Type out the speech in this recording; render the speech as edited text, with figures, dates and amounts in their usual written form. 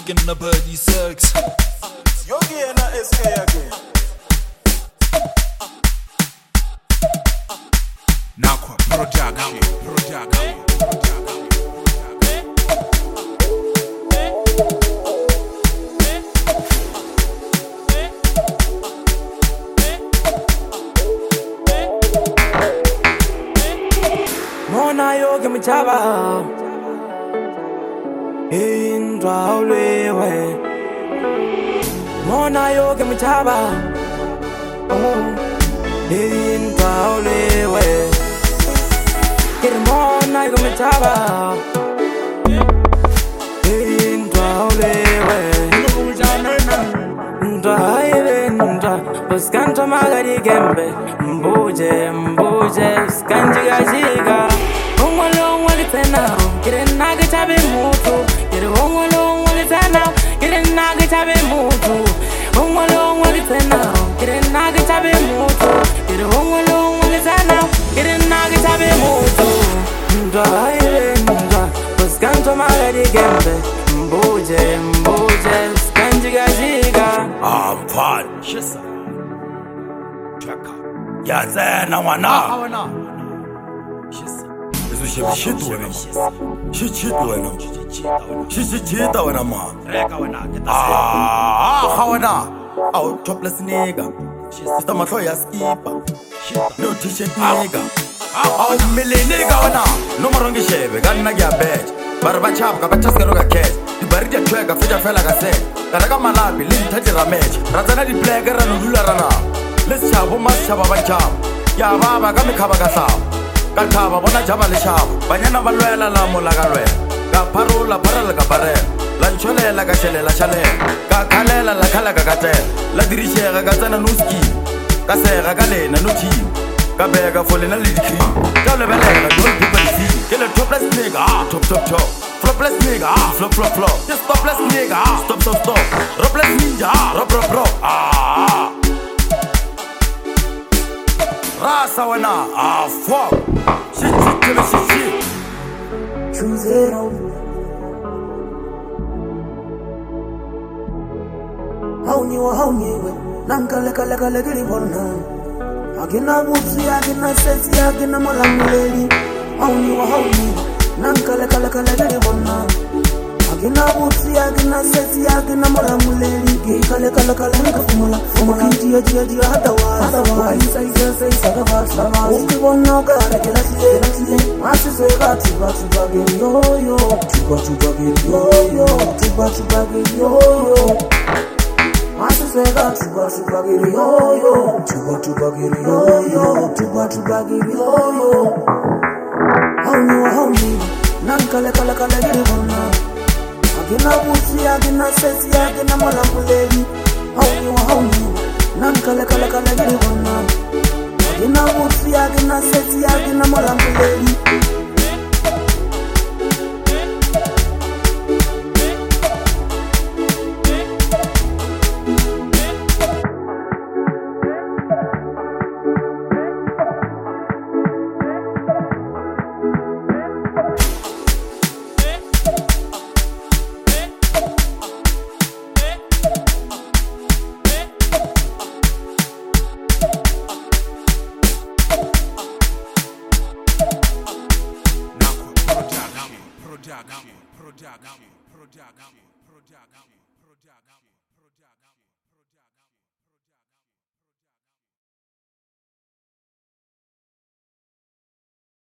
chicken na birdie sex. Yogi and SK again. Nakwa project. Mona yoga mchaba indra ulewe Mona yoga mchaba indra ulewe Mona yoga mchaba indra ulewe Ndra Buscanta magari gembe Mbuje Skanjiga jiga Ungwalong walitena Kirenaga chabe mutu Kire ungwalong walitena Kirenaga chabe mutu Ungwalong walitena Kirenaga chabe mutu Kire ungwalong walitena Kirenaga chabe mutu Ndra Buscanta magari gembe Mbuje Skanjiga jiga Fun. Shisa. Chaka. Yazena wana. Awana. Shisa. Shit wena. Shit wena. Shit wena ma. Reka wena. Hawana. Out topless nigga. Sta mahlo ya skipa. No t-shirt nigga. Out mili nigga wana. No marongi shebe. Ganna gya bet. Barba chap ka bachaskero ka cat. Dibarija twega fija fela ka set. Karaka malabi linthatira match razana di player rano dula rana let's chabo mas chaba ba chabo ya baba ka mikhaba ka hlabo ka thaba bona jaba le shabo banyana ba lwela la mola ka lwela ka pharola pharala ka barela la ntsholela ka shelela shalela ka khalela la khala ka katela la dirishega ka tsena no ski ka sega ka lena no team ka bega folena le dikhi ka lebelela don't people see ke le topless nigga top flopless nigga flop just stopless nigga stop ropless ninja rop rasa wena fuck shit Choose it all How you Nankale giri bona Agina wuzi agina sesi agina molamuleli How you Nankale giri bona Agina wuzi agina sesi agina molamuleli Kale nka fumula Kinti ya hatawa Isa sagava Ukibona kare kila siye Masi swega tuba giri yo Tuba giri yo Masi swega tuba giri yo Tuba giri yo How you Nankale giri bona Agina wuzi agina sesi agina molamuleli How you Nankale giri bona Agina wuzi agina sesi agina molamuleli Project.